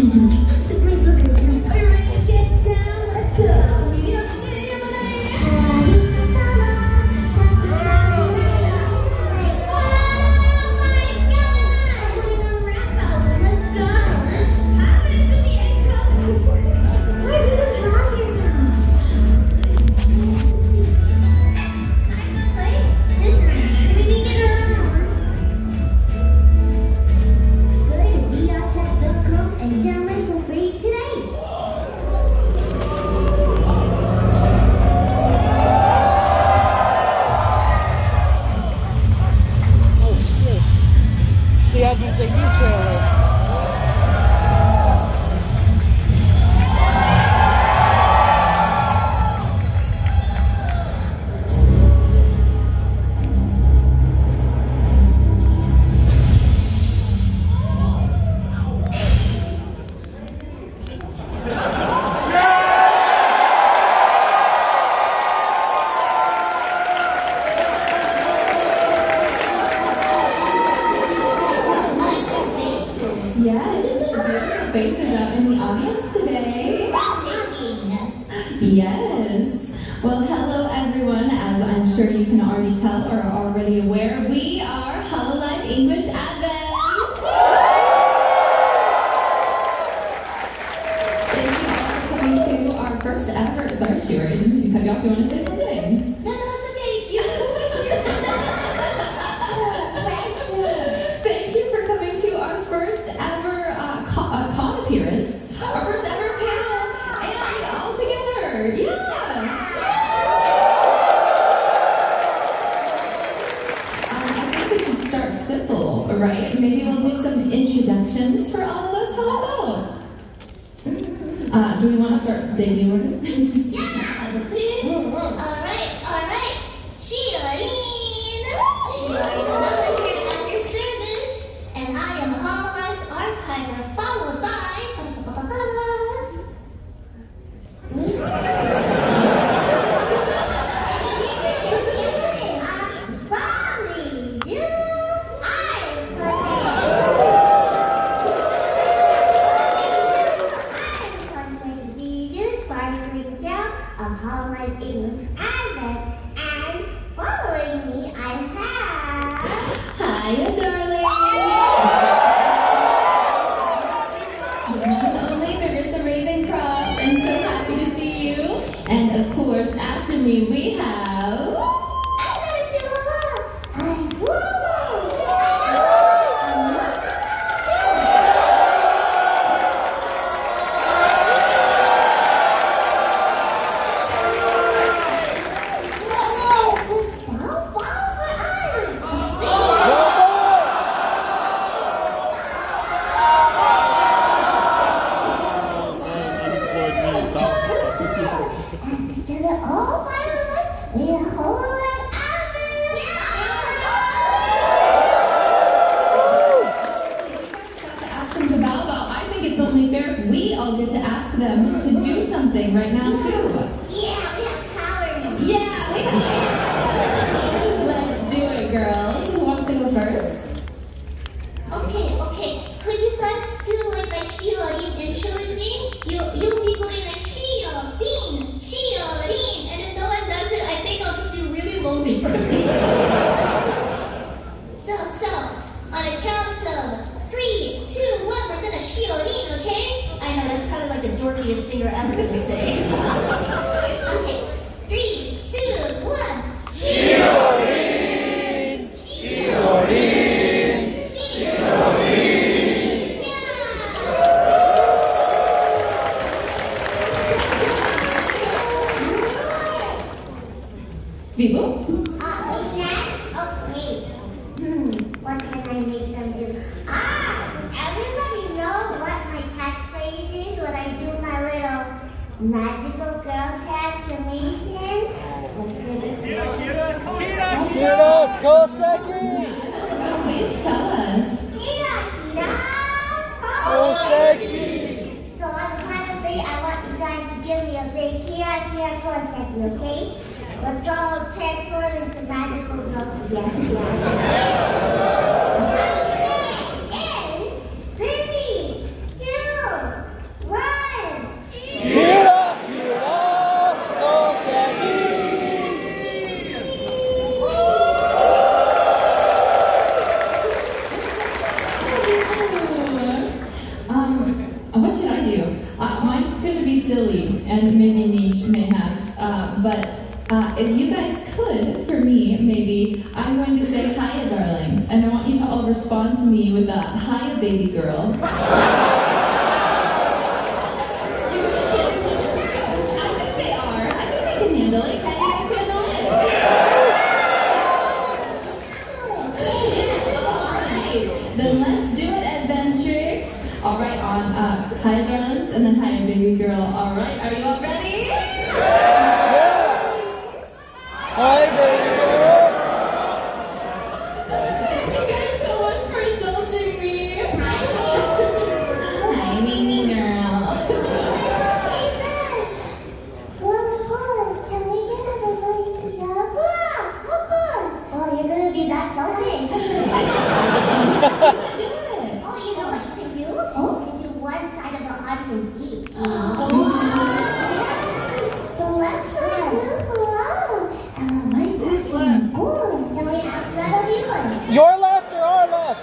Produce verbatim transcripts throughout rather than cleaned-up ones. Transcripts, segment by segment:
Faces out in the audience today. Yes. Well, hello everyone. As I'm sure you can already tell or are already aware, we are Hololive English Advent. Thank you all for coming to our first ever. Sorry, Stuart, I didn't mean to cut you off. You want to say something? No, no, it's okay. You. Thank you for coming to our first ever uh, con, uh, con appearance. Our first ever panel and all together. Yeah. Um, I think we should start simple, right? Maybe we'll do some introductions for all of us. How about? Uh, do we want to start baby order? Yeah. Alright, alright. Sheilleen. Sheilleen, another here at your service. And I am Hololive's archiver, followed by... of Hololive English Advent, and following me I have... Hiya, darlings! One only Marissa Ravencroft. I'm so happy to see you. And of course, after me we have... I'm gonna do a lot. I'm Woo! All five of us, we are Hololive Advent! To ask them to bow bow. I think it's only fair if we all get to ask them to do something right now too. Yeah, we have power. Yeah, we have. Let's do it, girls. Who wants to go first? Okay, okay. Could you guys do like a Sheilleen intro with me? You, you'll be going like Sheilleen, Sheilleen, and if no one does it, I think I'll just be really lonely for a minute. So, so, on a count of three, two, one, we're gonna Sheilleen, okay? I know, that's probably like the dorkiest thing you're ever gonna say. Okay, three, two, one. Sheilleen! Sheilleen! Sheilleen! Vivo? Uh, next? Okay. Hmm, what can I make them do? Ah! Everybody knows what my catchphrase is when I do my little magical girl transformation. Kira, go second! Please tell us. Kira, Kira, Go second! So on the count of three, I want you guys to give me a big Kira, Kira, Koseki, okay? Let's all transform into magical girls together. Yeah. Okay, in three, two, say hiya, darlings, and I want you to all respond to me with a hiya, baby girl. Handle it. Can you guys handle it? Alright, then let's do it, Adventrix. Alright, on uh, hi darlings and then hi baby girl. Alright, are you all ready? Yeah. Hi, baby girl. Thank you guys so much for indulging me. Hi, baby girl. Oh, you know what you can do? Oh. You can do one side of the audience each. Oh. The left side too. Wow. And the right side. Oh. Can we ask that of you? Your left or our left?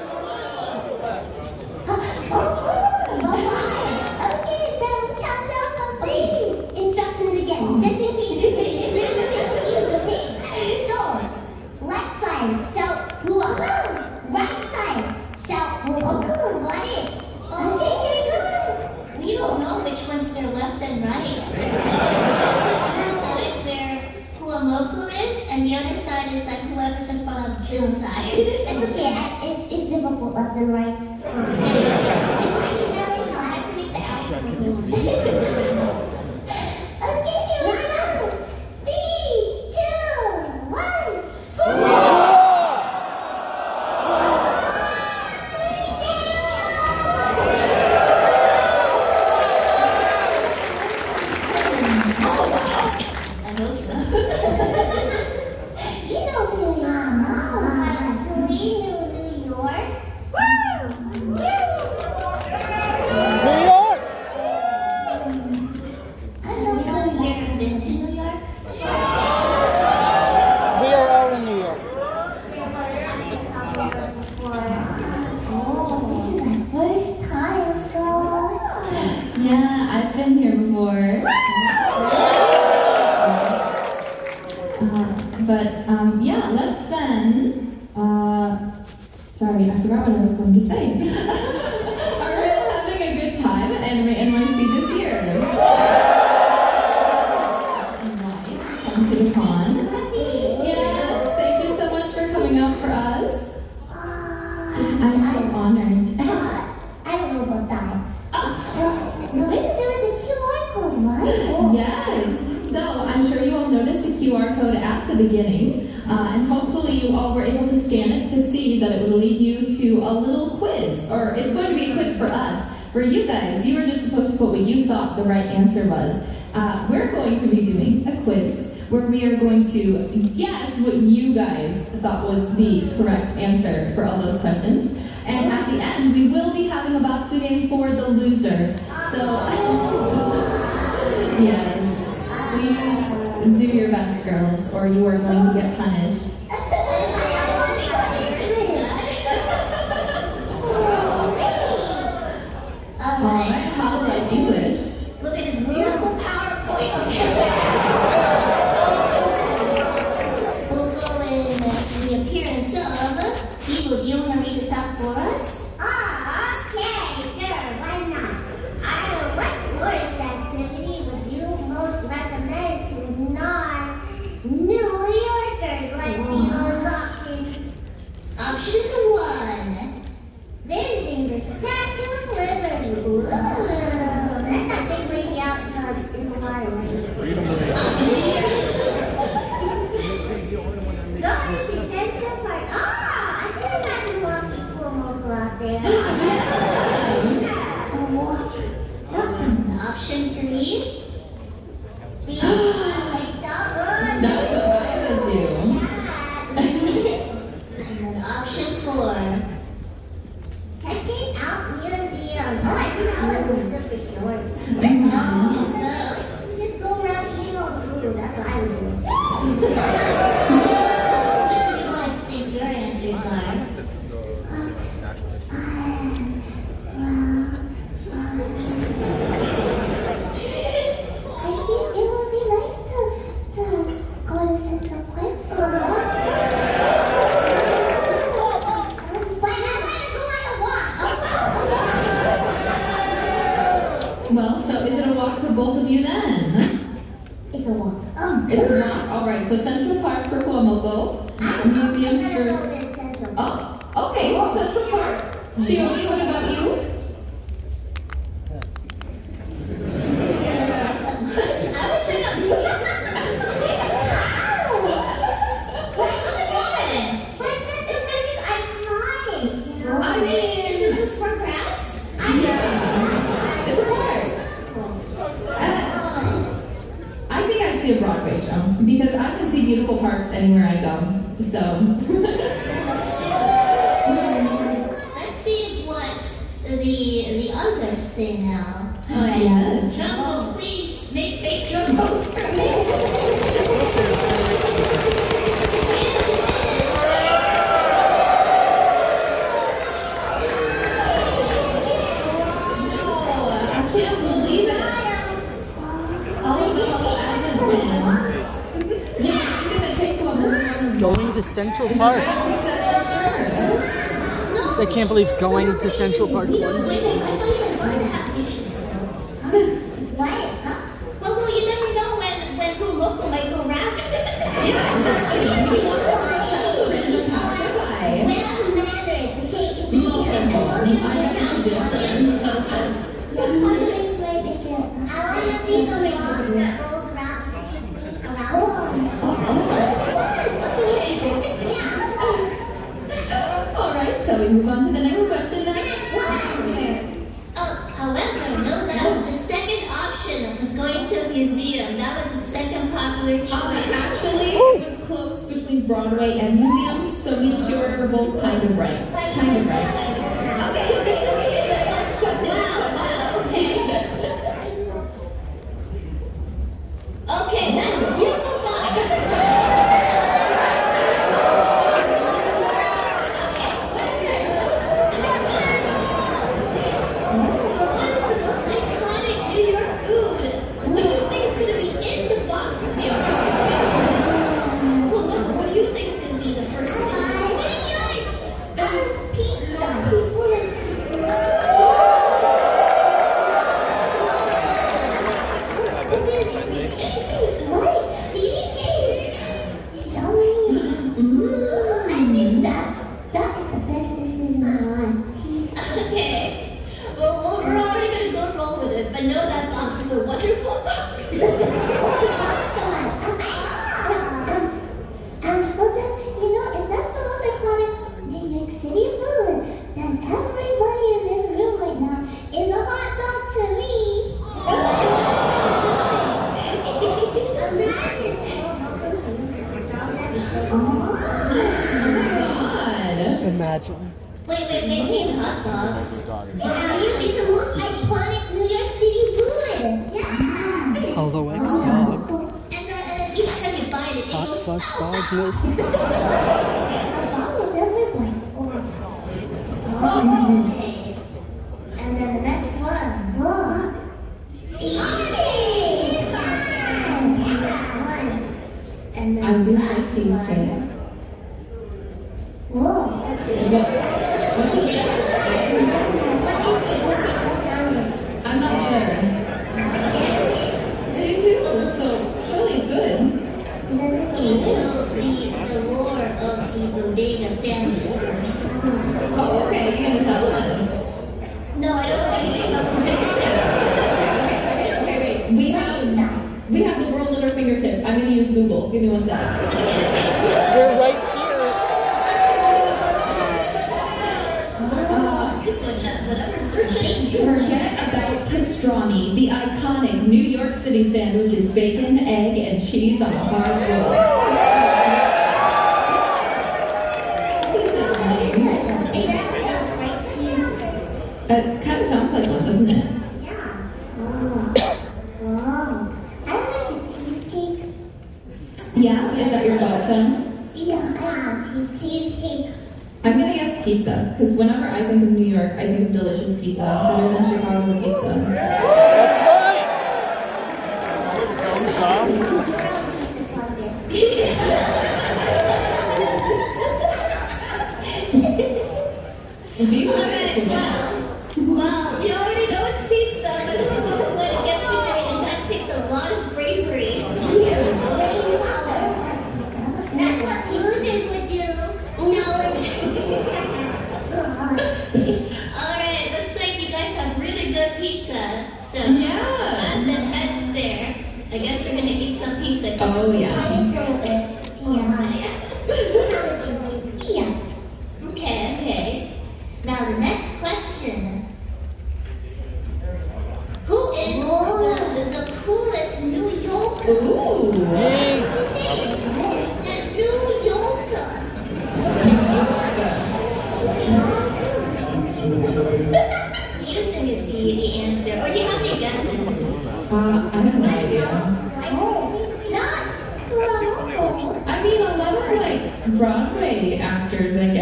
Oh, cool. Okay, then we count down from three. Instructions again, just in case. Okay. So, left side, shout hua. Right side, shout hua. Got it. Okay, here we go. We don't know which one's their left and right. So, that's where Huamoku is, and the other side is like whoever's in front of this side. It's okay, I, it's, it's difficult left and right. Okay, here we go. Three, two, one. I hope so. You know who we are. Do we know New York? New York. Anyone here been to New York? We are all in New York. Oh, this is our first time, so. Yeah, I've been here before. Uh, but um, yeah, let's then. Uh, sorry, I forgot what I was going to say. Are we having a good time at Anime N Y C this year? Right, come to the con. Yes, thank you so much for coming out for us. I'm so honored. I don't know about that. No, there was a Q R code, right? Yes. So I'm sure you all noticed the Q R code at the beginning, uh, and hopefully you all were able to scan it to see that it would lead you to a little quiz, or it's going to be a quiz for us. For you guys, you were just supposed to put what you thought the right answer was. Uh, we're going to be doing a quiz where we are going to guess what you guys thought was the correct answer for all those questions. And at the end, we will be having a Batsu game for the loser. So, yes, please do your best, girls, or you are going to get punished. Alright, how about English? Look at this beautiful PowerPoint. We'll go in the appearance of Evo. Do you want to read this out for us? Ah, okay, sure, why not? I don't know, what tourist activity would you most recommend to non-New Yorkers? Let's see those options. Option one. Visiting the Statue of Liberty. Ooh, that's that big lady out in the, in the water, right? Freedom Lady. Going to Central Park. Ah, I can imagine walking Kuomoku out there. Option three. Being on my shotgun. That's what I would do. And then option four. Checking out museums. Oh, I think that one was good for sure. Oh, so just go around eating all the food. That's what I would do. What do you guys think your answers are? I think it would be nice to, to go to Central Park. both of you then? It's a walk. Oh. It's not? Alright, so Central Park for Cuomo. Museums for... Oh, okay, Central Park. Shiori, what about you? I would check out museums. But Central Park is iconic, you know? I mean... Is it just for grass? Yeah. It's a park. I think I'd see a Broadway show because I can see beautiful parks anywhere I go. So. Let's see what the the others say now. All right. Yes. Drum roll, please. Make fake drum rolls for me. I can't believe it. All of the Advent fans. Yeah, I'm gonna take one more. Going to Central Park. I can't believe going to Central Park. You know, wait, wait, I thought you said we're gonna have beaches still. What? Huh? Well, well, you never know when when who local might go rap. Yeah, exactly. Well, mattered, okay? If we I know it's different. I want to be so long that rolls around and keep me around. Yeah. All right, shall we move on to the next question then? Oh, however, note that the second option was going to a museum. That was the second popular choice. Um, actually, it was close between Broadway and museums, so me and Shiori were both kind of right. Kind of right. Okay, okay, okay. Next question, next question. Okay. Okay, that's a beautiful box. Okay, what is it? What is the most iconic New York food? What do you think is going to be in the box of New York? Well, look, what do you think is going to be the first thing? Uh, pizza. Okay. Well, well, we're already gonna go roll with it, but know that box is a wonderful box. Um, well, then, you know, if that's the most iconic New York City food, then everybody in this room right now is a hot dog to me. Imagine. Wait, wait, wait, wait, hot dogs. Yeah, you eat the most iconic New York City food. Yeah. Hello, ex-dog. And then, and then each time you bite it, it Hot goes flush out. dog miss. Along with everybody. Oh. Okay. And then the next one. Oh. Cheesecake. Yeah. One. And then I do the like last cheesecake. one. Whoa. That's it. What- What's it? I'm not sure. I do too, so surely it's good. Into the, the roar of the bodega sandwiches first. Oh, okay, you're gonna tell us. No, I don't know anything about bodega sandwiches. Okay, okay, okay, wait. We have we have the world at our fingertips. I'm gonna use Google. Give me one second. They're right here. Switch up, whatever, searching. Forget about pastrami. The iconic New York City sandwich is bacon, egg, and cheese on a hard roll. It kind of sounds like one, doesn't it? Yeah. Oh. Wow. I like the cheesecake. Yeah? Is that your vote then? Yeah, I like cheese cheesecake. I'm gonna guess pizza, because whenever I think of New York, I think of delicious pizza, better than Chicago pizza. That's right. If you want it, Well, we already know it's pizza, but who would have guessed it right? And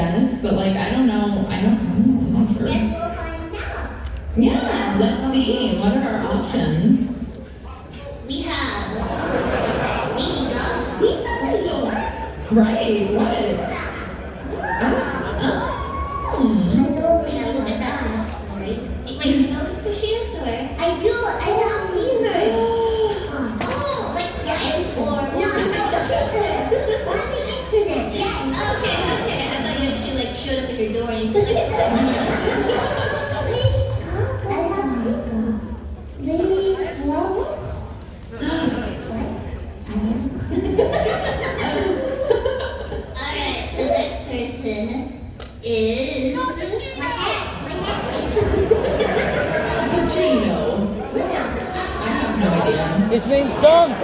guess, but like I don't know. I don't. I'm not sure. Guess we'll find out. Yeah, let's see. What are our options? We have Lady Gaga. We have Lady Gaga. Right. What? Oh. I know, wait, I look at that now, sorry. Wait, you know who she is, or? I do, I have seen her. Oh, like live or? No, no, she's her. On the internet, yes. Okay, okay, I thought you she like showed up at your door and you said, like, Lady Gaga. I have seen her. Lady Gaga? Alright, the next person is my hat, my hat. Pacino. I have no idea. His name's Dunk.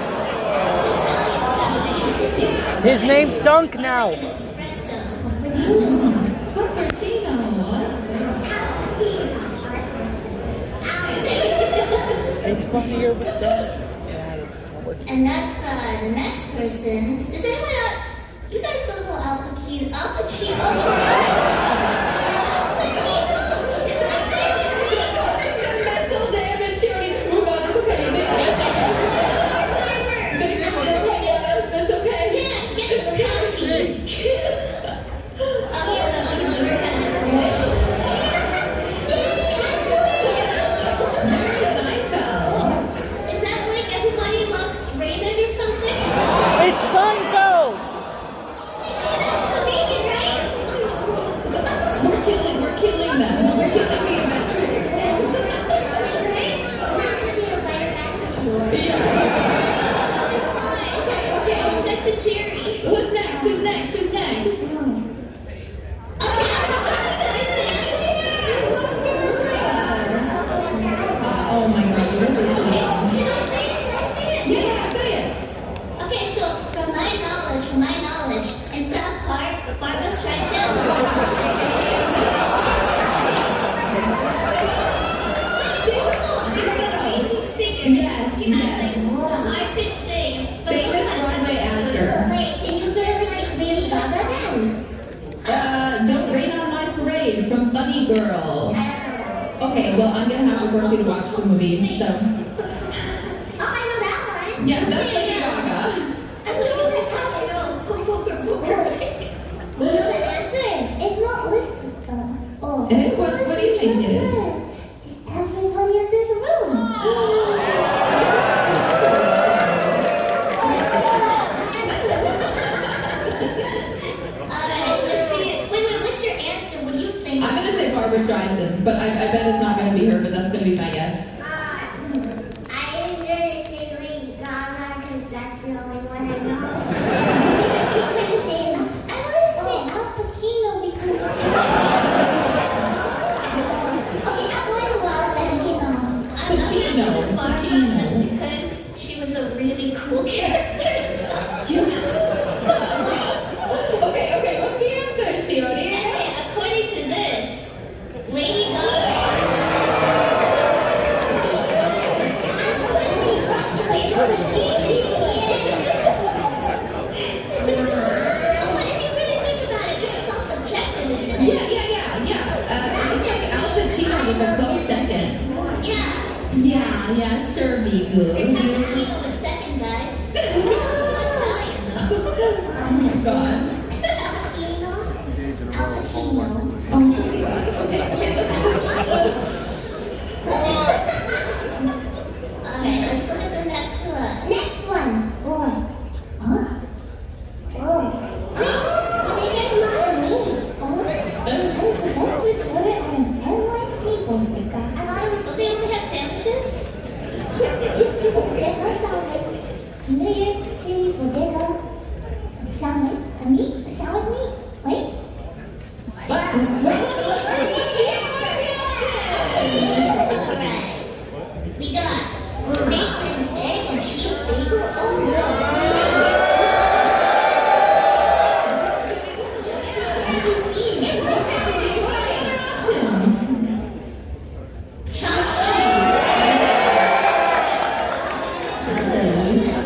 His name's Dunk now. Espresso. What Pacino? What? It's funnier with Dunk. And that's uh, the next person. Does anyone know? You guys don't know Al Pacino? Al Pacino? Al Pacino? Mental damage. She already just moved on. It's okay. They They know yes, it's okay. Yeah, get the coffee. Oh, yeah, the Jerry Seinfeld. Is that like Everybody Loves Raymond or something? It's Seinfeld. That's Canadian, right? We're killing. We're killing them. We're killing the metrics. Yeah. That's the cherry. Who's next? Who's next? Who's next? Uh, oh my God. This is Yeah, yeah, say it. Okay, so from my knowledge, from my knowledge, in South Park, Barbra Streisand. She's also an amazing singer. Yes, She has yes. like a high pitched thing. But Famous also has Broadway that- actor. Wait, is she sort of like Lady Gaga then? Uh, Don't Rain on My Parade from Bunny Girl. I don't know. Okay, well, I'm gonna have to force you to watch the movie, so. Oh, I know that one. Yeah, that's Lady Gaga. That's what you guys have to know. Poker, poker. We know the answer. It's not listed though. Oh. Eh, what, what do you think it is? It's everybody in this room. Alright, let's see it. Wait, wait, what's your answer? What do you think? I'm gonna say Barbra Streisand, but I, I bet it's not gonna be her, but that's gonna be my guess. Uh, I'm gonna say Lady Gaga because that's the only one I know. I'm gonna say, I want to say Al Pacino because. Okay, I'm going to Al Pacino. Pacino, Barbara Pacino. just because she was a really cool character. Okay, okay, what's the answer, Shiori? Okay, according to this, Lady Gaga. But if you really think about it, this is all subjective, isn't it? Yeah, yeah, yeah, yeah. Uh, it looks like Al Pacino was a close second. Yeah. Yeah, yeah, sure, be And good. Cappuccino was second, guys. Who else is Italian, though? Oh my God. Cappuccino? Al Pacino. Oh my God. Okay, okay, let's Alright, let's look at the next one. Next one! Boy. Huh? Oh. Maybe it's not me. Oh. What is the best reporter on N Y C, Bodega? I thought it was. Oh, they only have sandwiches? Bodega sandwich. New York City Bodega sandwich. A meat? A sandwich meat? Wait. What? What? Alright. We got bacon, egg, and cheese bagel. Oh no! Egg and cheese. Options. Chopped cheese.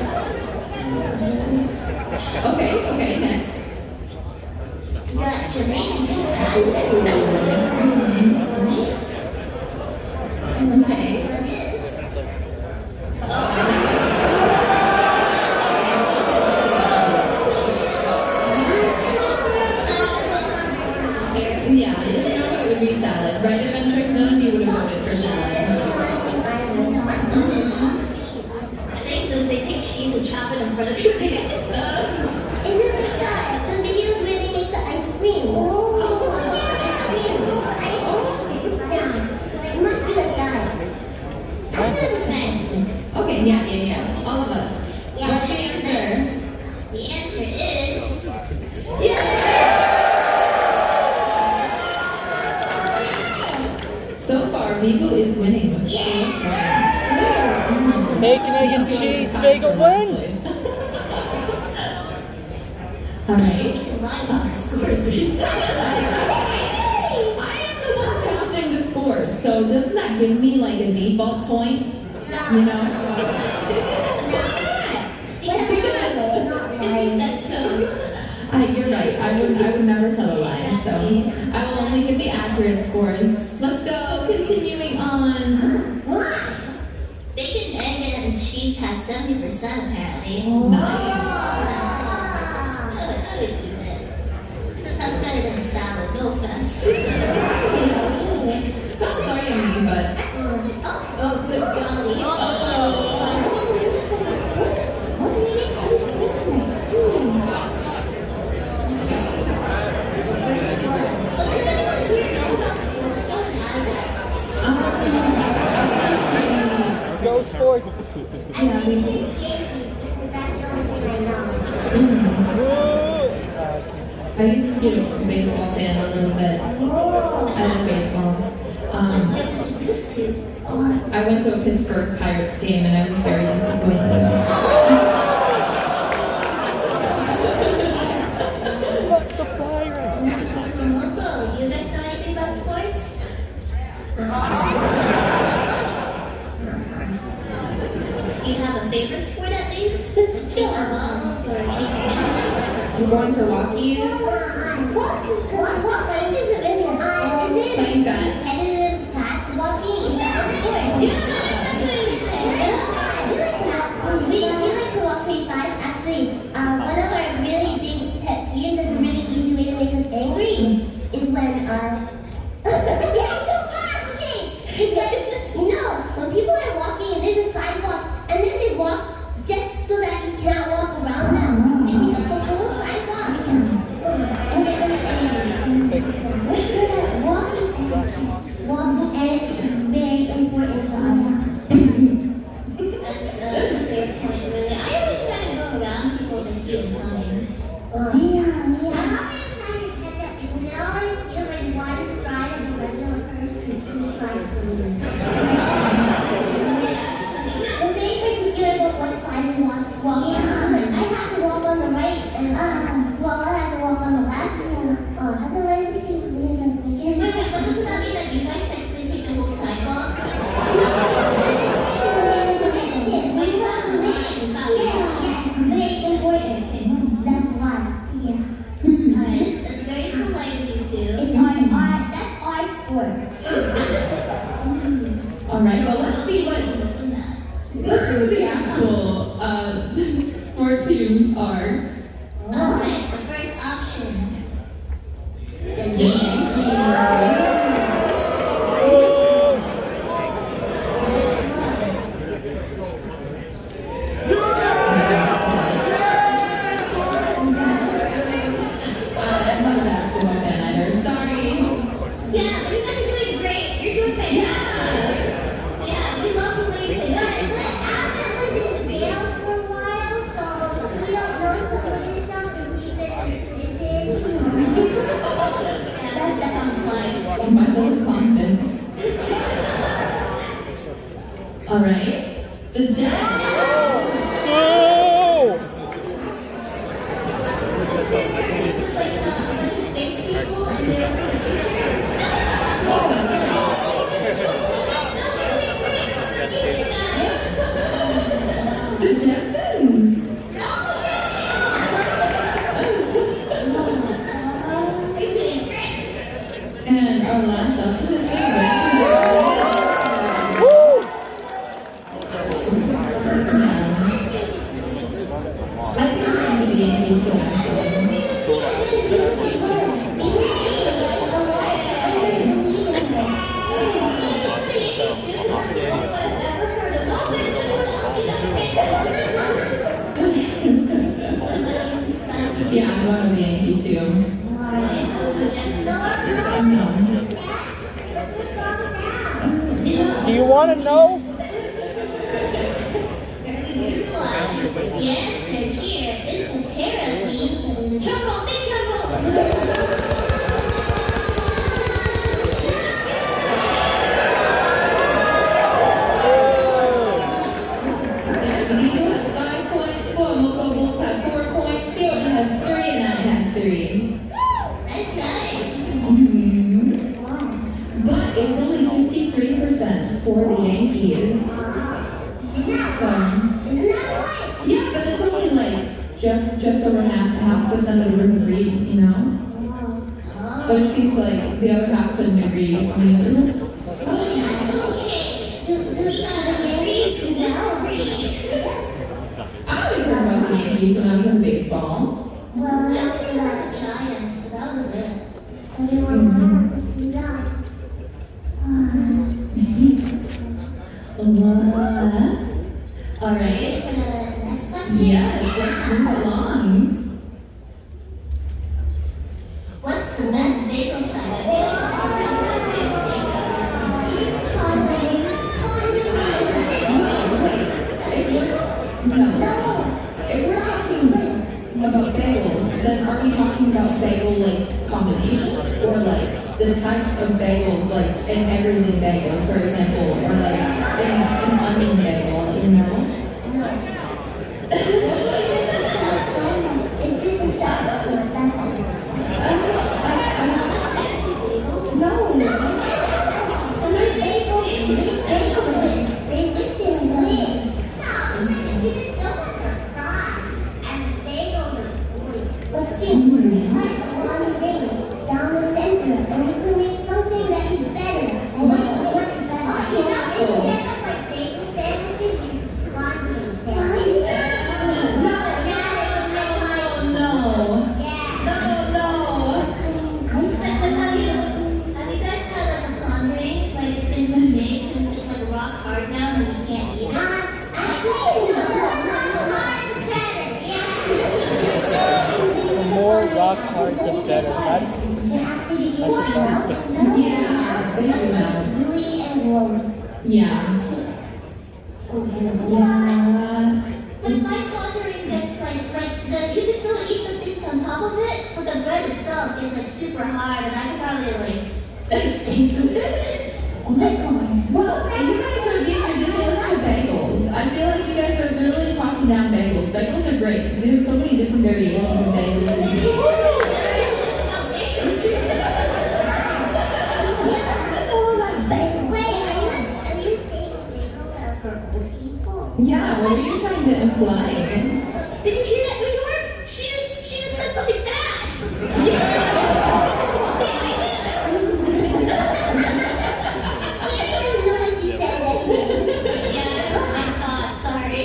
Okay, okay, next. We got Jamaican Yeah, I didn't know it would be salad. Right, Adventrix? None of you would have voted for salad. I think since they take cheese and chop it in front of you. Is it like that? The videos where they make the ice cream. Oh, yeah, ice cream. Yeah, it must be like that. Okay, yeah, yeah, yeah. All of us. Yeah. What's the answer? The answer is... Yeah! So far, Vigo is winning with four points. Bacon, egg, and cheese bagel wins. All right. We can lie about our scores. I am the one counting the scores, so doesn't that give me like a default point? You know? I, you're right. I would, I would never tell a lie, so I will only give the accurate scores. Let's go. Continuing on. Bacon, egg, and cheese had seventy percent apparently. Nice. I would, I would eat it. Sounds better than a salad, no offense. Sounds sorry on me, but Oh, oh, good golly. Go sport. yeah, we do. I used to be a baseball fan a little bit. I love baseball. Um, I went to a Pittsburgh Pirates game and I was very disappointed. Fuck the Pirates. Marco, you guys know anything about sports? Do you have a favorite sport at least? Chasing balls or chasing You're going for walkies? What? What? What? Like, is it really a sport? Is it Playing guns? competitive fast walking? Is that a sport? Yeah, that's what we like that. We, we like to walk pretty fast. Actually, uh, one of our really big pet peeves that's a really easy way to make us angry is when, uh, yeah, don't laugh, okay? It's when, you know, when people are walking and there's a sidewalk and then they walk just so that you can't walk around them. They take up the whole sidewalk. And they're really angry. We're good at walking, walking, and it's very important to us. That's a fair point, really. I always try to go around people to see them coming. Uh, yeah, yeah. I'm always trying to catch up because it always feels like one stride of a regular person is two strides for me. I'm very particular about what side we walk. walk yeah. Like, I have to walk on the right, and uh, well, I have to walk on the left. Yeah. Uh, otherwise, it seems weird and wicked. Wait, wait, but doesn't that mean that you guys technically take the whole sidewalk? That's why. Yeah. Alright, that's very polite of you two. It's our, our, that's our sport. All right. Well, let's see what let's see what the actual uh, sport teams are. Alright, the first option. The Yankees. I'm not a basketball fan either. Sorry. Yeah, but you guys are doing great. You're doing fantastic. Yeah, we love the way you play. But Adam was in jail for a while, so we don't know some of his stuff because he's in prison. Yeah, that's definitely funny. My little confidence. All right. The Jets. Oh! Like uh, a bunch of space people and they're from the future. The Jetsons. You're doing great. And our last up to the same round. I think it's going to be Yankees too, actually. Yeah, I'm going to the Yankees too. Do you want to know? The answer here is apparently drum roll, big drum roll. Five points for Moco Wolf at four points. Shield has three and I have three. That's nice. Mm-hmm. But it's only fifty-three percent for the Yankees. So, yeah, but it's only like just just over half half percent of the room agreed, you know. But it seems like the other half couldn't agree on the other one. I always heard about the Yankees when I was in baseball. Well, I heard about the Giants, but that was it. What? All right. For the next question? Yes, let's move along. What's the best bagel type? I feel like it's No. If we're talking about bagels, then are we talking about bagel like combinations or like the types of bagels like an everyday bagel, for example, or like an, an onion bagel, you know? No. Down the center, and we create something that is better. And what's what's better? Oh, you know, instead of like bagel sandwiches, you want bagel sandwiches. No, no, Yeah. no, no. But have you have you guys had like a pondering? Like it's been two days and it's just like rock hard now and you can't eat it? Actually, no, no, no, no, it's better. Yeah. The more rock hard, the better. That's that's advice. Yeah, they do that. Gooey and warm. Yeah. Yeah. But my pondering gets like like the you can still eat the things on top of it, but the bread itself is like super hard, and I can probably like eat some. Oh my god. Well, you guys are being ridiculous for bagels. I feel like you guys are literally talking down bagels. Bagels are great. There's so many different variations of bagels. Yeah, what are you trying to imply? Did you hear that, New York? She just she just said something bad. Yeah, that's my thought. Sorry.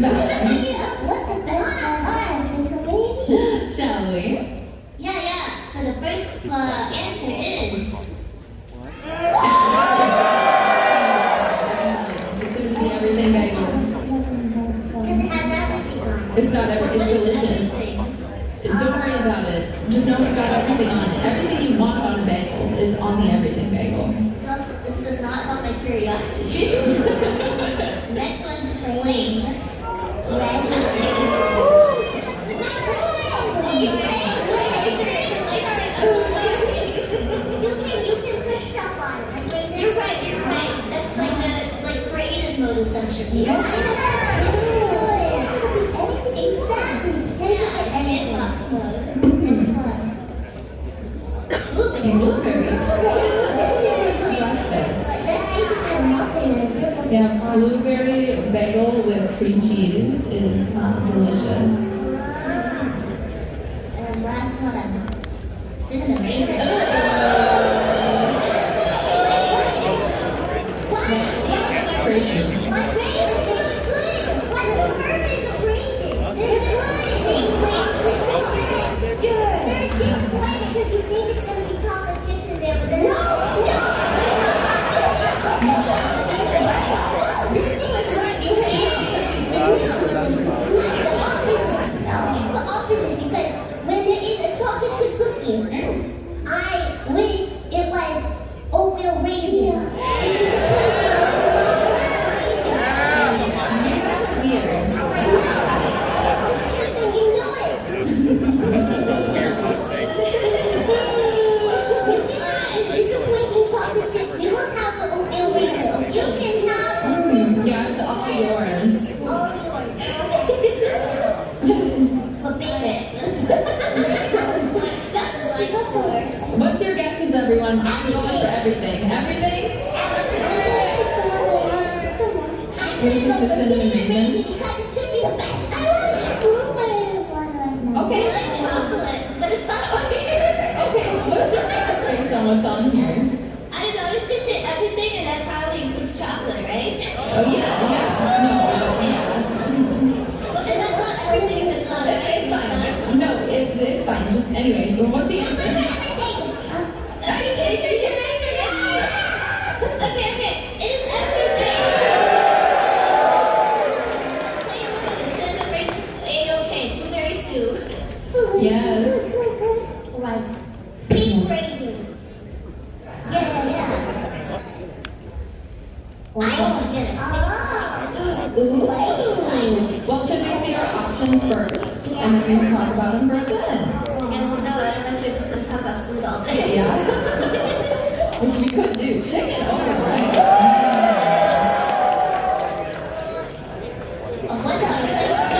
Shall we? Yeah, yeah. So the first uh, answer is. It's going to be everything bagel. It's got every, it's delicious. Don't worry about it. Just know it's got everything on it. Everything you want on a bagel is on the everything bagel. So this does not help my curiosity. Next one, just plain. Red. You're right, you're right. That's like the like creative mode essentially. Exactly. And hitbox mode. Next one. Blueberry. Yeah, blueberry bagel with cream cheese is uh, delicious. And last one, cinnamon raisin. oatmeal raisin. Weird. That's just a weird hot take. Disappointing chocolate chip. You don't have the oatmeal raisin. You can have Mm, yeah, it's all yours. all yours. But baby, that's like for. What's your guesses, everyone? I'm going for everything. Everything? Because it's a cinnamon raisin. Because it should be the best. I want the blueberry one right now. Okay. I like chocolate, but it's not on here. Okay, what's your guess based on what's on here? I don't know, it's just that everything and that probably includes chocolate, right? Oh, yeah, yeah. No, yeah. But then that's not everything if it's not It's, it's fine. It's, no, it, it's fine. Just anyway, what's the answer? Everything. Are you kidding? Are you kidding? Okay, okay. It's everything. The cinnamon raisins, A-okay. Blueberry too. Yes. Right. Pink raisins. Yeah, yeah, yeah. I want to get it. Ooh. Well, should we see our options first? And then we can talk about them for a bit. I guess so, unless we're just going to talk about food all day. Yeah. Which we could do. Chicken over rice. Oh, what the heck?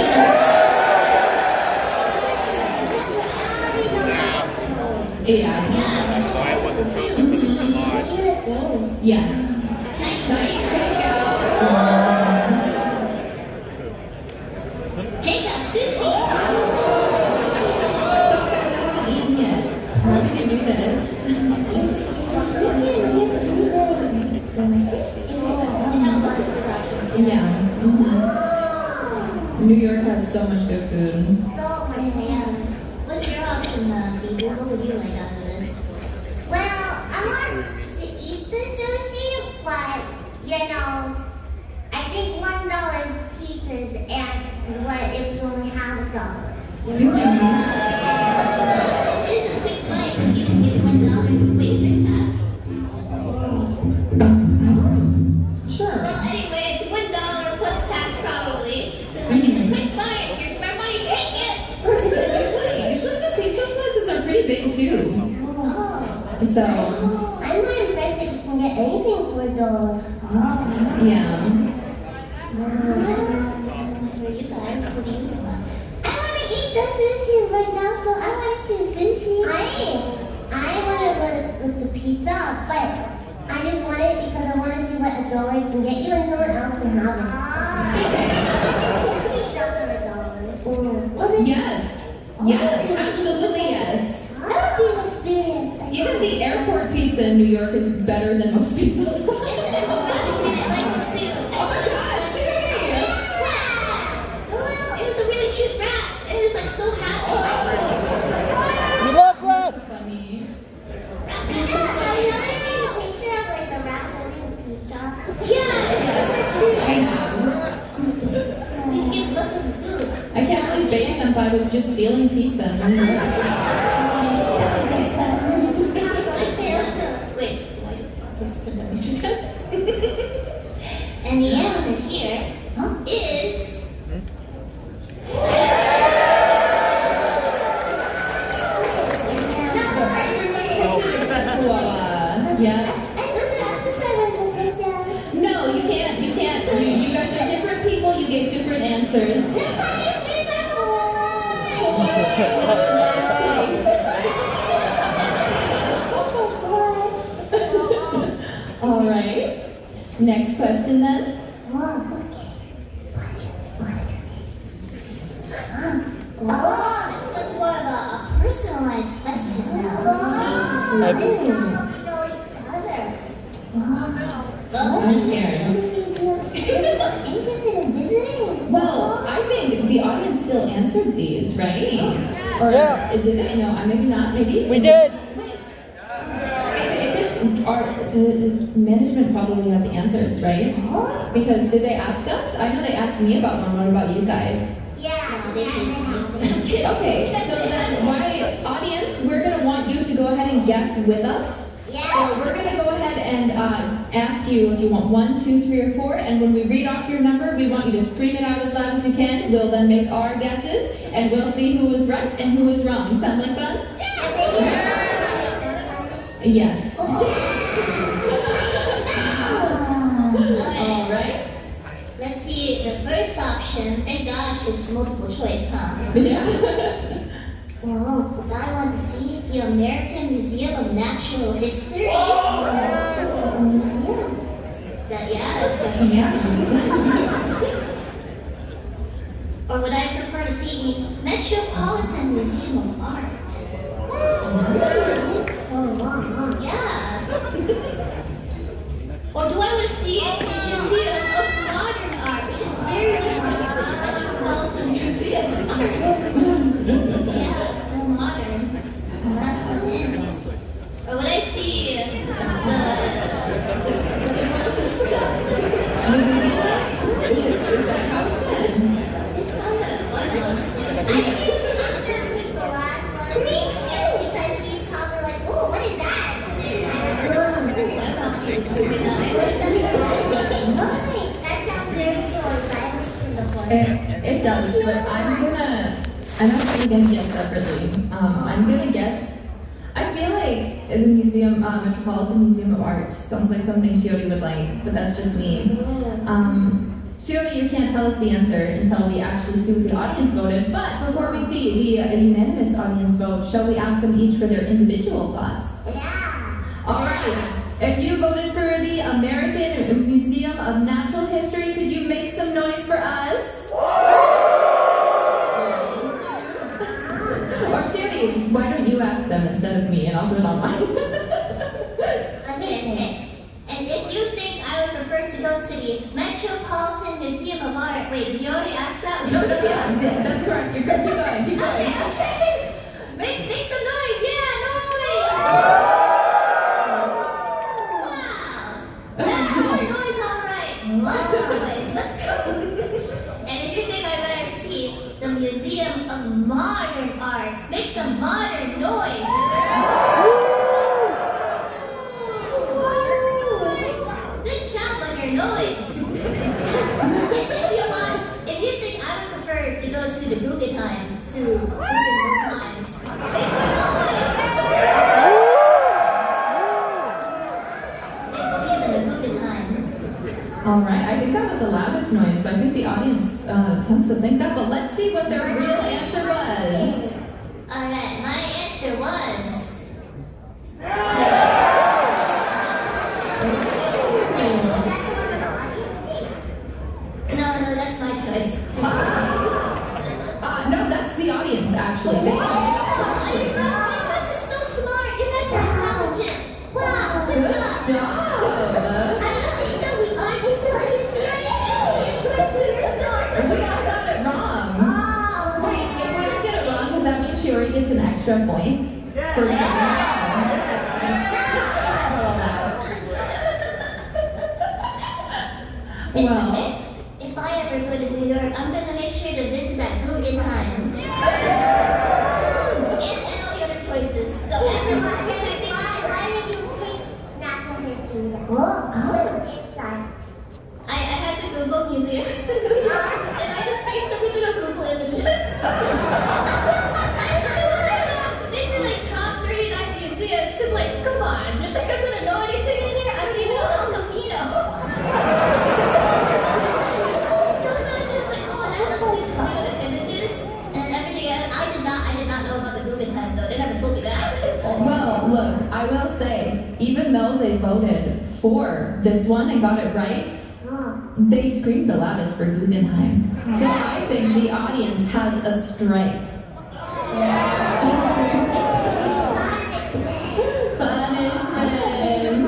Yeah. So I wasn't supposed to put some on. Yes. Chinese takeout. Take out sushi. So guys, I haven't eaten yet. How did you do this? Yeah. Mm-hmm. New York has so much good food. What's your option, uh, Bibi? What would you like out of this? Well, I want to eat the sushi, but you know, I think one dollar pizzas and what if you only have a dollar. It is a quick bite because you just get one dollar and waste your tab. Sure. Well, anyway, it's one dollar plus tax probably. So it's like it's a quick bite. You're smart money, take it. Usually, usually the pizza slices are pretty big too. Oh. So, I'm not impressed that you can get anything for a dollar. yeah. And for you guys, what do you want? I want to eat the sushi right now, so I want to choose sushi. I, I want to go with the pizza, but I just want it because I want to see what a dollar can get you and someone else can have it. Yes. Yes, absolutely yes. That would be an experience. Even the airport pizza in New York is better than most pizza. Oh, that's really like it too. Oh my gosh, It was a really cute rat. It was like so happy. We love rats! That's funny. Have you ever seen a picture of like the rat holding the pizza? Yeah. I have. You can look at the food. I can't believe Base Senpai was just stealing pizza. Wait, Let's put that in. and the answer here is. Except koala. Yeah. No, you can't. You can't. You, you guys are different people. You gave different answers. All right. Next question then. Oh, this looks more of a, a personalized question now. Oh, Have you- we know each other. I'm scared. Interested in visiting? Well, I think the audience still answered these, right? Or Yeah. did they? No, uh, maybe not. Maybe. We did. Wait. If it's our, the management probably has answers, right? Because did they ask us? I know they asked me about one. What about you guys? Yeah, they did. Okay, so then why, audience, we're gonna want you to go ahead and guess with us. Yeah. So we're gonna go ahead and uh, ask you if you want one, two, three, or four, and when we read off your number, we want you to scream it out as loud as you can. We'll then make our guesses, and we'll see who was right and who was wrong. Sound like fun? Yes. All right. Let's see the first option. And gosh, it's multiple choice, huh? Yeah. Well, what I want to see the American Museum of Natural History. Museum. That yeah. Yeah. Or would I prefer to see the Metropolitan Museum of Art? Yeah. Or do I want to see the Museum of Modern Art, which is very different from the Metropolitan Museum of Art? Yeah, it's more modern. That's what it is. Or would I see the... What else would I Is that how it's said? That's kind of fun. I think I'm gonna pick the last one. Me too, because she's probably like, oh, what is that? That sounds very short, but I haven't the before. It, it does, but I'm gonna, I'm actually gonna guess separately. Um, I'm gonna guess, I feel like the museum, uh, Metropolitan Museum of Art sounds like something Shiori would like, but that's just me. Um, Shiori, you can't tell us the answer until we actually see what the audience voted, but before we see the uh, unanimous audience vote, shall we ask them each for their individual thoughts? Yeah. All right, if you voted for the American Museum of Natural History, could you make some noise for us? Or Sherry, why don't you ask them instead of me, and I'll do it on mine. Okay, okay. And if you think I would prefer to go to the Metropolitan Museum of Art, wait, did you already ask that? No, that's, yeah, that's correct. You're good. Keep going, keep going. Okay, okay. Make, make some noise, yeah, noise! Wow! More noise, all right. Lots of noise, let's go. And if you think I'd better see the Museum of Modern Art, make some modern noise. Good job on your noise. If you want, if you think I would prefer to go to the Guggenheim, to Guggen those times, make more noise. They believe in the Guggenheim. All right, I think that was the loudest noise, so I think the audience uh, tends to think that, but let's see what their real answer was. All right, my answer was. No, no, that's my choice. Uh, no, that's the audience, actually. They, You guys are so smart. You guys are intelligent. Wow, good good job. job. I didn't know we aren't intelligent serious. You're smart, so you're smart. We all got it wrong. Oh, Wait, if we don't get it wrong, does that mean Shiori gets an extra point? For getting it wrong? Well, if I ever go to New York, I'm gonna make sure to visit that Guggenheim. And, and all the other choices. So everyone, why did you pick natural history? Oh, I was inside. I, I had to Google museums in New York, and I just pasted everything on Google Images. These are like top thirty-nine museums, because like, come on, you think I'm gonna know anything in here? I don't even know El Camino. well, look, I will say, even though they voted for this one and got it right, they screamed the loudest for Guggenheim. So I think the audience has a strike. Punishment.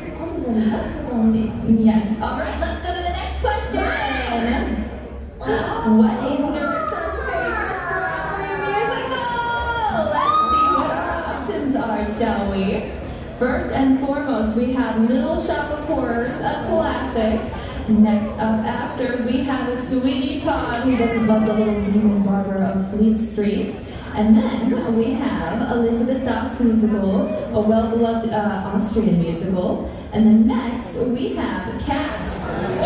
Yes. All right, let's go to the next question. What is Nerissa's favorite Broadway musical? Let's see what our options are, shall we? First and foremost, we have Little Shop of Horrors, a classic. Next up after, we have Sweeney Todd, who doesn't love the little demon barber of Fleet Street. And then we have Elizabeth Das musical, a well-beloved uh, Austrian musical. And then next we have Cats.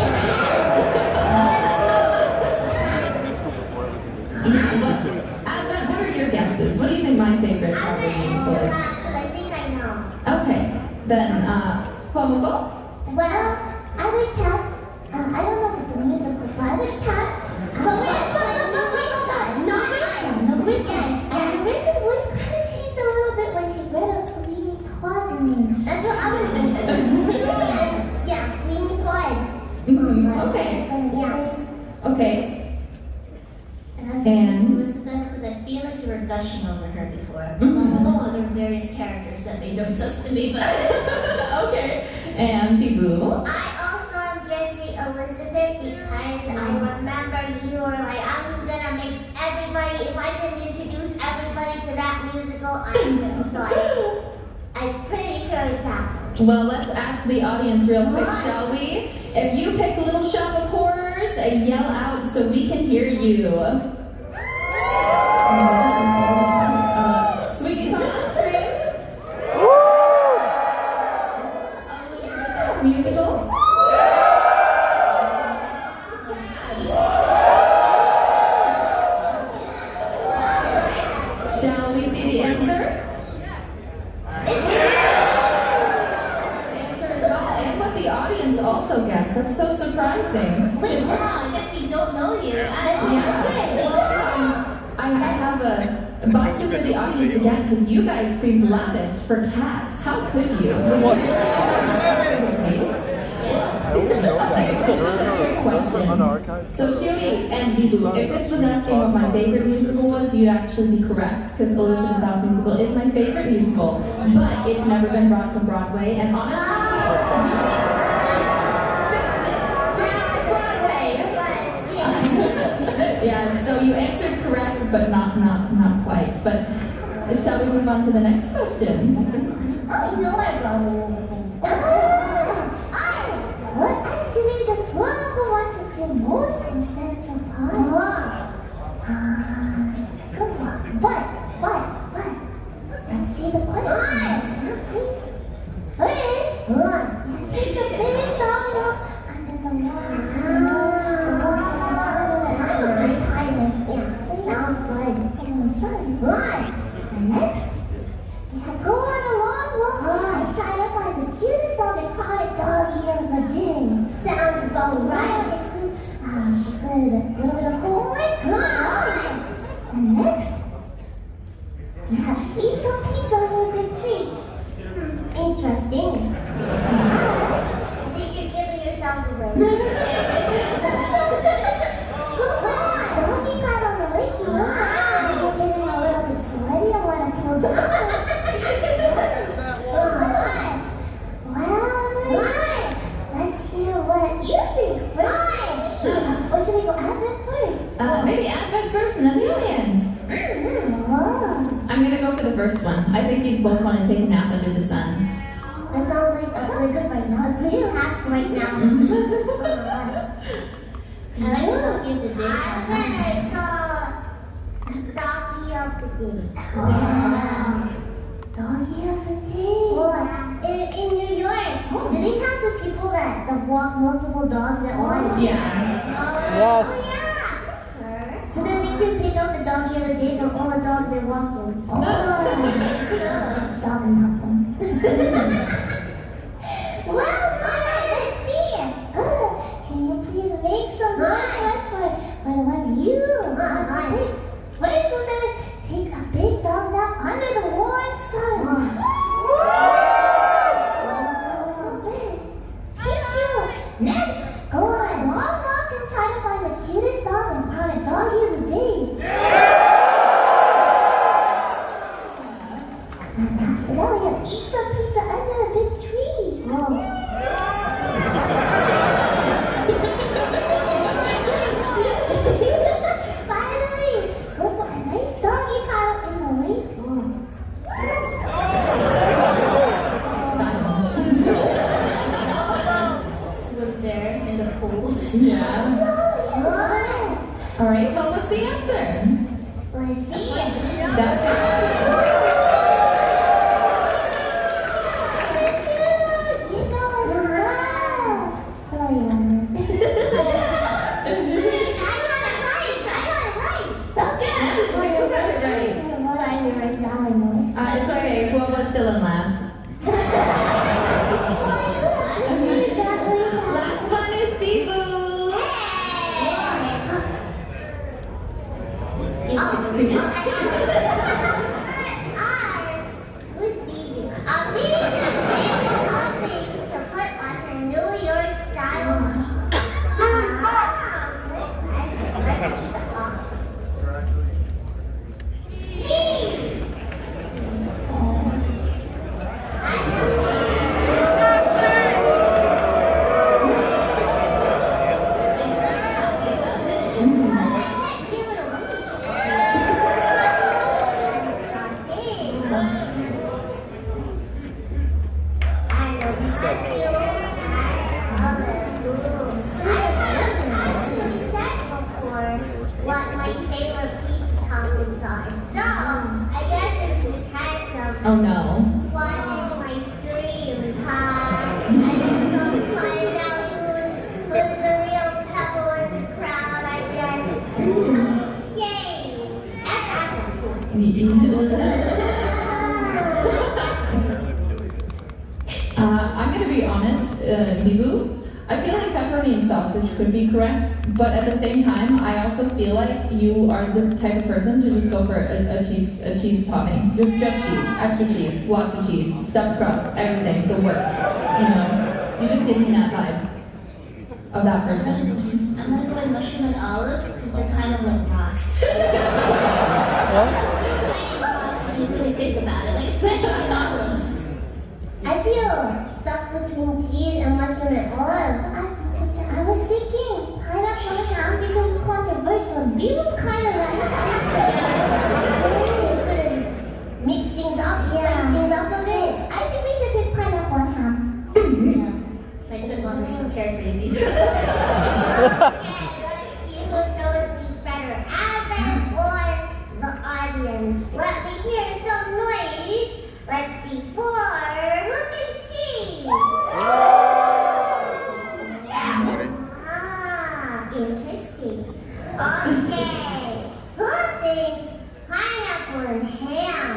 what, Advent, what are your guesses? What do you think my favorite Broadway musical is? I think I know. Okay, then uh, Pomoko? Well, I like Cats. Uh, I don't know if it's a musical, but I like Cats. But wait, but Narissa, Narissa, Narissa. And Narissa's voice kind of changed a little bit when she read out Sweeney Todd's name. That's what I was thinking. And, yeah, Sweeney Todd. Mm-hmm. Okay. Yeah. Okay. And I think And- it's Elizabeth because I feel like you were gushing over her before. Mhm. Although there are various characters that made no sense to me, but. Okay. And Bibu? I also am guessing Elizabeth because I remember you were like, I'm gonna make everybody, if I can introduce everybody to that musical, I'm gonna. So I, I'm pretty sure it's happened. Well, let's ask the audience real quick, shall we? If you pick Little Shop of Horrors, uh, yell out so we can hear you. Uh, Sweetie Thomas, scream. Elizabeth musical. Shall we see the answer? Answer as well, and what the audience also guessed. That's so surprising. Wait, wow, I guess we don't know you. Yeah. I have a box for the audience again because you guys screamed loudest for Cats. How could you? Okay, this was a trick question. So Shiri and Bibu, if this was asking what my favorite musical was, you'd actually be correct because Elizabeth Das musical is my favorite musical, but it's never been brought to Broadway, and honestly. Yeah, so you answered correct, but not not not quite. But shall we move on to the next question? Oh, you know I brought a musical. Oh, I, what actually does one of the want to do most in Central Park? Ah, good one. But, but, but, let's see the question. Please. First, one, take a big dog up under the wall. Sounds good. One. And next, we have go on a long walk and try to find the cutest dog and call it Doggy of the Day. Sounds about right. It's good. Um, good. A little bit of homework. Come on. And next, we have eat some pizza under a big tree. Hmm, interesting. I think you're giving yourself away. Uh, maybe Advent first and then the audience. Mm-hmm. I'm gonna go for the first one. I think you both want to take a nap under the sun. That sounds like that's really good right now. It's really fast right now. Mm-hmm. I like to talk you today. I the doggy of the day. Wow. Doggy of the day. Boy, in, in New York, do they have the people that, that walk multiple dogs at once? Yeah. Yes. Oh, yeah. So then they can pick out the doggy of the day from all the dogs they're walking. Oh, dog and help them. Well, good. Let's see. Uh, can you please make some noise for us for, for the ones you want to pick? First, we'll start with take a big dog nap under the warm sun. Thank you. Next, go on a long walk and try to find the cutest dog and find a doggy of the day. And after that, we have eat some pizza under a big tree. Oh. Finally, go for a nice doggy paddle in the lake. Oh. Silence. Swim there in the pool. Yeah. Oh, All right. Well, what's the answer? Well, wanna see it. That's it. You know as well. Sorry, Anna. I got it right. I got it right. Okay. Wait, who got it right? Sorry, we were selling those. Uh, it's okay. Whoever's still in last. Last one is Bibu. Who's Bijou? Uh, Biju's favorite toppings to put on her New York style pizza. Let's see the options. Cheese! What my favorite pizza toppings are. So, I guess it's a test of Oh no. what is my streams, huh? I just don't find out who's, who's the real pebble in the crowd, I guess. Yay! And apple too. uh, I'm gonna be honest, uh, Bibu. I feel like pepperoni and sausage could be correct, but at the same time, I also feel like you are the type of person to just go for a, a cheese a cheese topping. Just just cheese, extra cheese, lots of cheese, stuffed crust, everything, the works. You know, you just give me that vibe of that person. I'm gonna go with mushroom and olive because they're kind of like rocks. What? Rocks when you really think about it, like especially olives. I feel stuck between cheese and mushroom and olive. I, I was thinking pineapple and ham because it's controversial. B was kind of like sort of mix things up, spice things up a bit. I think we should pick pineapple and ham. Yeah, my twin mom is prepared for you, B. Okay, let's see who knows me better, Advent or the audience. Let me hear some noise. Let's see for who thinks cheese? Ah, interesting. Okay, who thinks pineapple and ham?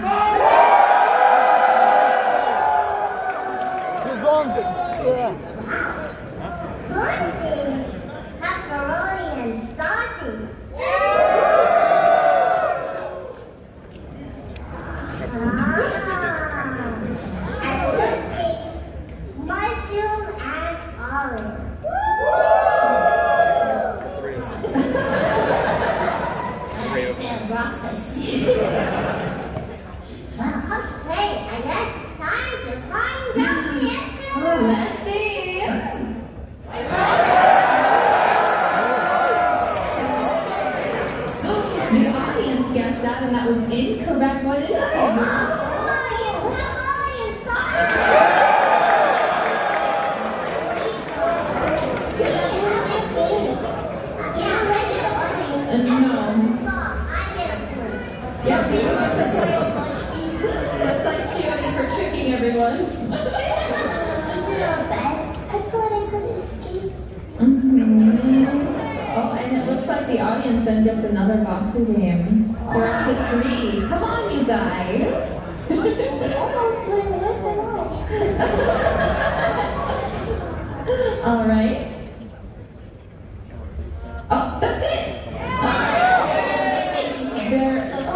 You're going to, yeah. Who thinks pepperoni and sausage? Mushroom and olive. And rocks, I see. Wow, okay, I guess it's time to find out the answer. Let's see. The audience guessed that, and that was incorrect. What is it? Oh, yeah, pepperoni and sausage. Uh, no. Yeah, we love her so much. Just like Shiori for tricking everyone. Mm-hmm. Oh, and it looks like the audience then gets another boxing game. We're up to three. Come on, you guys. All right. Oh, that's it. There.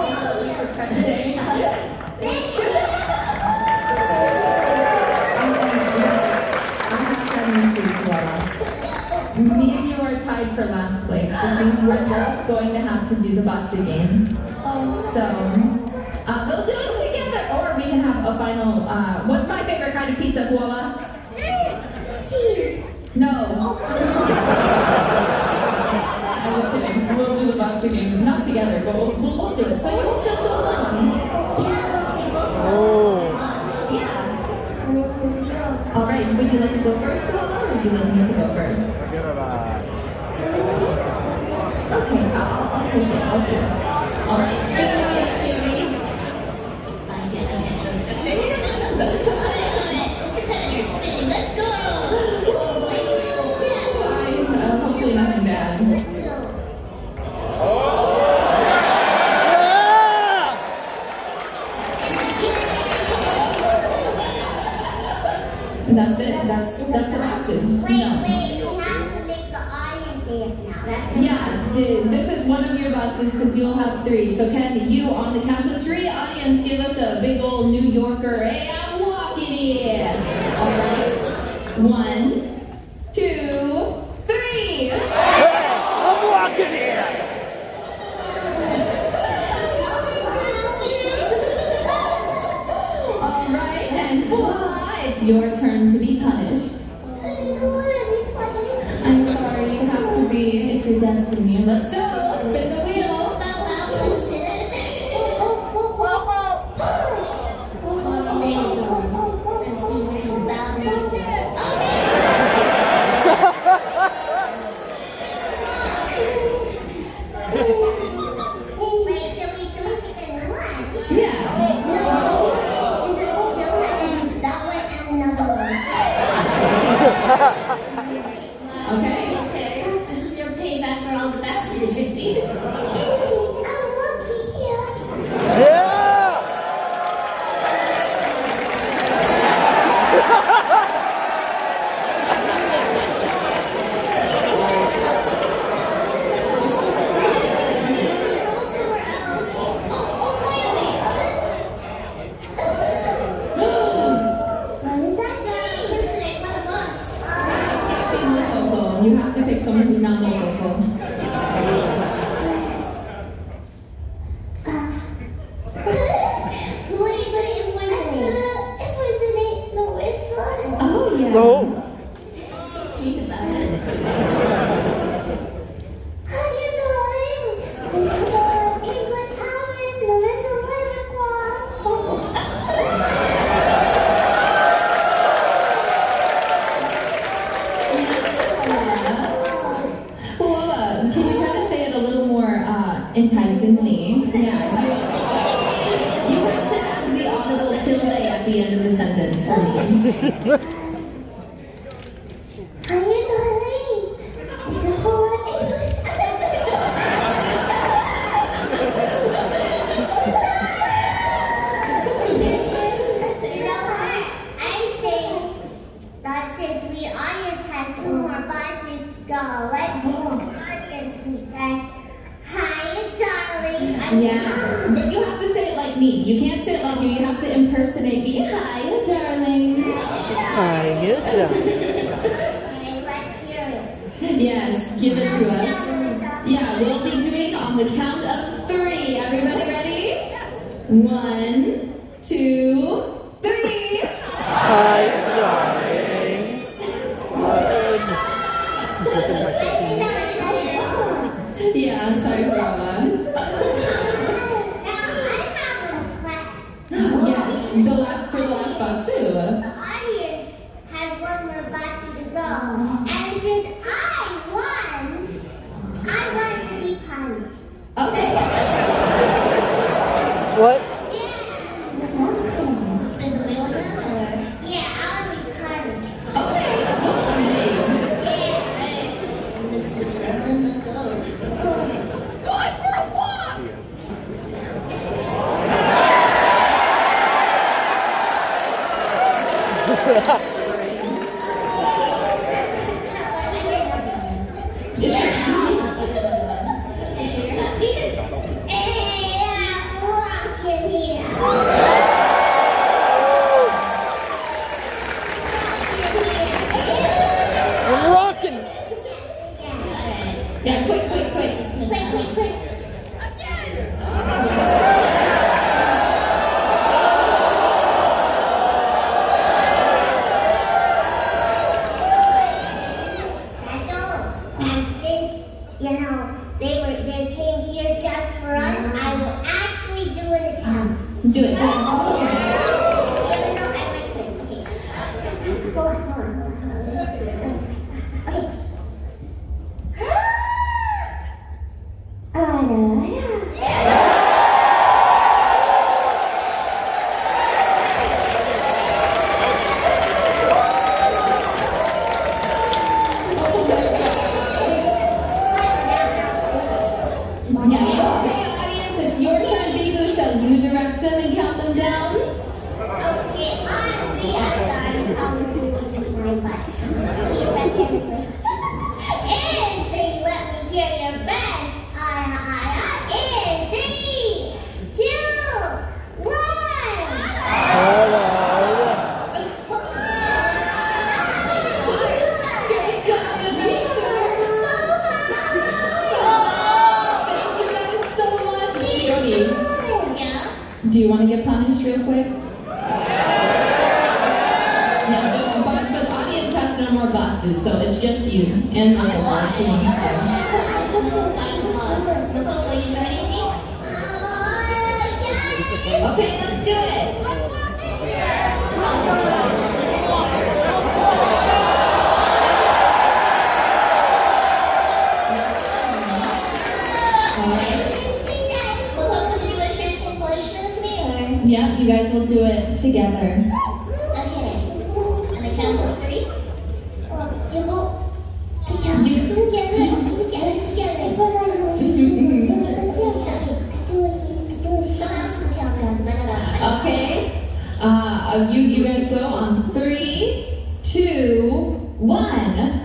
Me and you are tied for last place, which means we're both going to have to do the boxing game. So, uh, we'll do it together, or we can have a final. Uh, what's my favorite kind of pizza, Koala? Cheese. No. I'm just kidding. We'll do the boxing game, not together, but we'll, we'll both do it. So you won't feel so alone. Oh. Yeah. All right. Would you like to go first, Koala, or would you like me to go first? Okay, I'll, I'll take it. I'll do it. All right, spin the wheel, Jamie. I can't, I can't show it. Okay. Pretend you're spinning. Let's go. Fine. Uh, hopefully nothing bad. And that's it. That's that's an action. Wait, No. wait. We have to make the audience say it now. That's the Yeah, the, this is one of your boxes because you'll have three. So can you, on the count of three, audience, give us a big old New Yorker, hey, I'm walking in. All right. One, two, three. Hey, I'm walking here. All right, and voila, it's your turn to be punished. I'm sorry, you have to be. It's your destiny. Let's go. Spin the wheel. Yeah. Okay. Okay, this is your payback for all the bastard you see. Yeah. You have to pick someone who's not local. Oh yeah. No. So cute about it. Well, uh, can you try to say it a little more uh, enticingly? Yeah. You have to add the audible tilde at the end of the sentence for me. Since the audience has two more boxes to go, let's see the audience who says, hi, darlings. I'm Yeah. But you have to say it like me. You can't say it like you. You have to impersonate me. Hi, darling. I get that. Okay, let's hear it. Yes, give it to us. Yeah, we'll be doing on the count of three. Everybody ready? One, two, three. Hi, darling. Yeah, sorry, Brava. Yes, the last for the last Batsu. The audience has one more Batsu to go. And since I won, I want to be punished. Okay. What? Yeah. Suspend the wheel again? Yeah, I'll be punished. Okay. We'll punish you. Yeah. Hey, Miss Miss Redmond, let's go. Going for a walk. Yes, I'm rocking. yeah, quick, quick, quick. Quick, quick, quick. And since, you know, they were they came here just for us, I will actually do an attempt. Do it. Do it. Do you want to get punished real quick? Yeah, so, but the audience has no more boxes, so it's just you and Nicole if she wants to. Nicole, are you joining me? Okay, let's do it. Yeah, you guys will do it together. Okay. And I count to three. Oh, you go together, You- together, together, together. Someone else can count, guys. I gotta. Okay. Uh, you you guys go on three, two, one.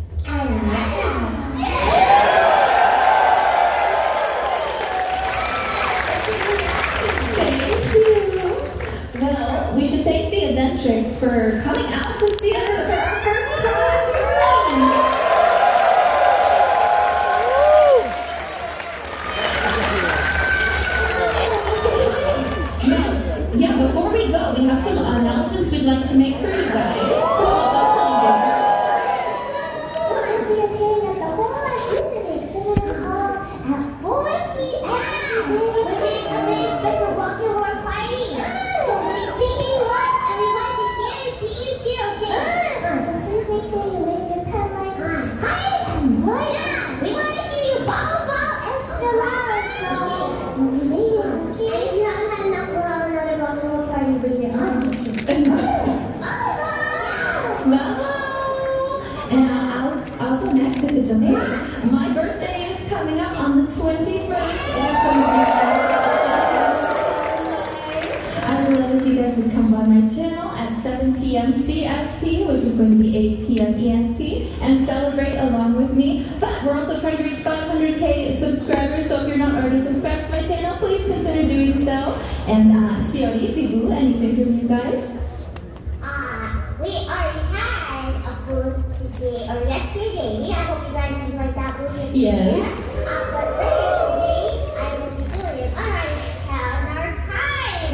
Thank you. Well, we should thank the Adventrix for coming out to see us for our first Pride Parade. Yeah, yeah, before we go, we have some announcements we'd like to make for you guys. For all the chili diggers. Mama! And I'll, I'll go next if it's okay. My birthday is coming up on the twenty-first. It's going to be my birthday. I would love if you guys would come by my channel at seven p m C S T, which is going to be eight p m E S T, and celebrate along with me. But we're also trying to reach five hundred K subscribers, so if you're not already subscribed to my channel, please consider doing so. And uh, Shiori, Bibu, anything from you guys? We already had a food today, or yesterday. I hope you guys enjoyed that food. Yes. Uh, but later today, I will be doing it on our, on our time.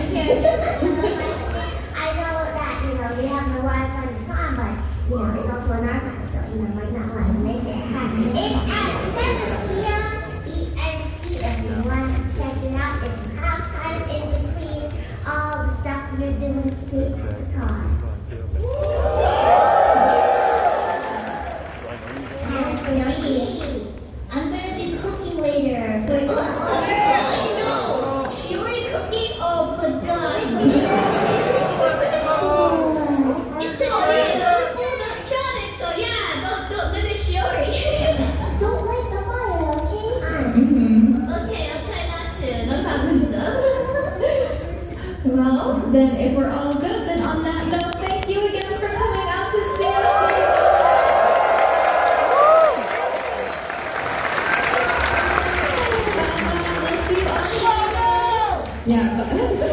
I know that, you know, we have a lot of fun time, but, you know, it's also on our time, so, you know, might not want to miss it. It's at seven p m E S T if you want to check it out. If you have time in between all the stuff you're doing today. God. I'm gonna be cooking later. For oh, I know. Shiori cooking. Oh, good gosh. It's gonna be a full electronics, so yeah, don't don't let it Shiori. Don't light the fire, okay? Mm-hmm. Okay, I'll try not to. No problem though. Well, then if we're all good, then on that note, thank you again for coming out to see us. We'll see you on the- Yeah.